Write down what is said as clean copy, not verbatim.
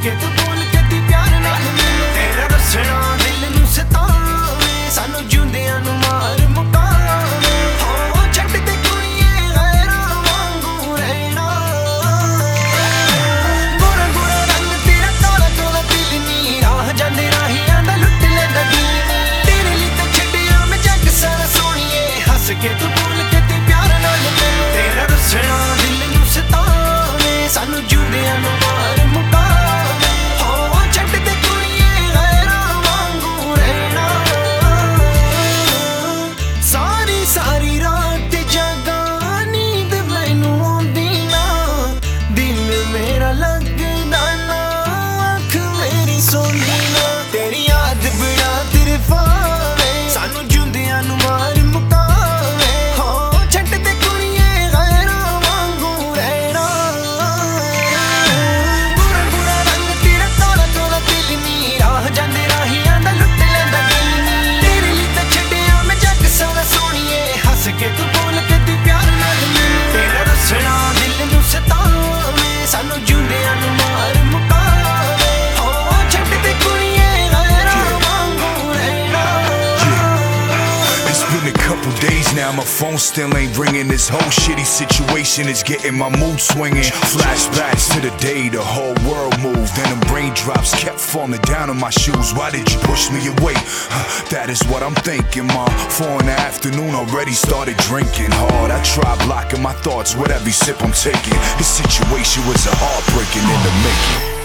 ਕੇ ਤੂੰ ਬੋਲ ਕੇ ਤੀ ਪਿਆਰ ਨਾਲ ਮੈਨੂੰ ਤੇਰਾ ਦੱਸਣਾ ਦਿਲ ਨੂੰ ਸਤਾਵੇ ਸਾਨੂੰ ਜਿਉਂਦਿਆਂ ਨੂੰ ਮਾਰ ਮੁਕਾਵੇ ਹੋ ਛੱਡ ਦੇ ਕੁੜੀਏ ਗੈਰਾਂ ਵਾਂਗੂ ਰਹਿਣਾ ਗੋਰਾ ਗੋਰਾ ਰੰਗ ਤੇਰਾ ਕਾਲਾ ਕਾਲਾ ਦਿਲ ਨੀ ਰਾਹ ਜਾਂਦੇ ਰਾਹੀਆਂ ਦਾ ਲੁੱਟ ਲੈਂਦਾ ਦਿਲ ਤੇਰੇ ਲਈ ਤਾਂ ਛੱਡਿਆ ਮੈਂ ਜੱਗ ਸਾਰਾ ਸੋਹਣੀਏ ਹੱਸ ਕੇ ਤੂੰ ਬੋਲ ਕੇ ਤੀ ਪਿਆਰ ਨਾਲ ਮੈਨੂੰ ਤੇਰਾ ਦੱਸਣਾ ਦਿਲ ਨੂੰ ਸਤਾਵੇ ਸਾਨੂੰ ਜਿਉਂਦਿਆਂ ਨੂੰ ਮਾਰ ਮੁਕਾਵੇ ਹੋ ਛੱਡ ਦੇ ਕੁੜੀਏ ਗੈਰਾਂ ਵਾਂਗੂ ਰਹਿਣਾ ਸਾਰੀ ਸਾਰੀ ਰਾਤ ਜਾਗਾ ਨੀਂਦ ਮੈਨੂੰ ਆਉਂਦੀ ਨਾ ਦਿਲ ਮੇਰਾ ਲੱਗਦਾ ਨਾ ਅੱਖ ਮੇਰੀ ਸੌਂਦੀ ਨਾ ਤੇਰੀ ਯਾਦ ਬੜਾ ਤਰਫਾਵੇ ਸਾਨੂੰ ਜਿਉਂਦਿਆਂ ਨੂੰ ਮਾਰ ਮੁਕਾਵੇ ਹੋ ਛੱਡ ਦੇ ਕੁੜੀਏ ਗੈਰਾਂ ਵਾਂਗੂ ਰਹਿਣਾ ਬੁਰਾ ਬੁਰਾ ਰੰਗ ਤੇਰਾ ਕਾਲਾ ਕਾਲਾ ਦਿਲ ਨੀ ਰਾਹ ਜਾਂਦੇ ਰਾਹੀਆਂ ਦਾ ਲੁੱਟ ਲੈਂਦਾ ਦਿਲ ਨੀ ਤੇਰੇ ਲਈ ਤਾਂ ਛੱਡਿਆ ਮੈਂ ਜੱਗ ਸਾਰਾ ਸੋਹਣੀਏ ਹੱਸ ਕੇ ਤੂੰ ਬੋਲ ਕੇ ਤੀ ਪਿਆਰ ਨਾਲ ਮੈਨੂੰ ਤੇਰਾ ਦੱਸਣਾ ਦਿਲ ਨੂੰ ਸਤਾਵੇ ਸਾਨੂੰ ਜਿਉਂਦਿਆਂ ਨੂੰ ਮਾਰ ਮੁਕਾਵੇ ਹੋ ਛੱਡ ਦੇ ਕੁੜੀਏ ਗੈਰਾਂ ਵਾਂਗੂ ਰਹਿਣਾ It's been a couple days now, my phone still ain't ringing. This whole shitty situation is getting my mood swinging. Flashbacks to the day the whole world moved and the raindrops kept falling down on my shoes. Why did you push me away? That is what I'm thinking, ma. 4 in the afternoon, already started drinking hard. I tried blocking my thoughts with every sip I'm taking. This situation was a heartbreaking in the making.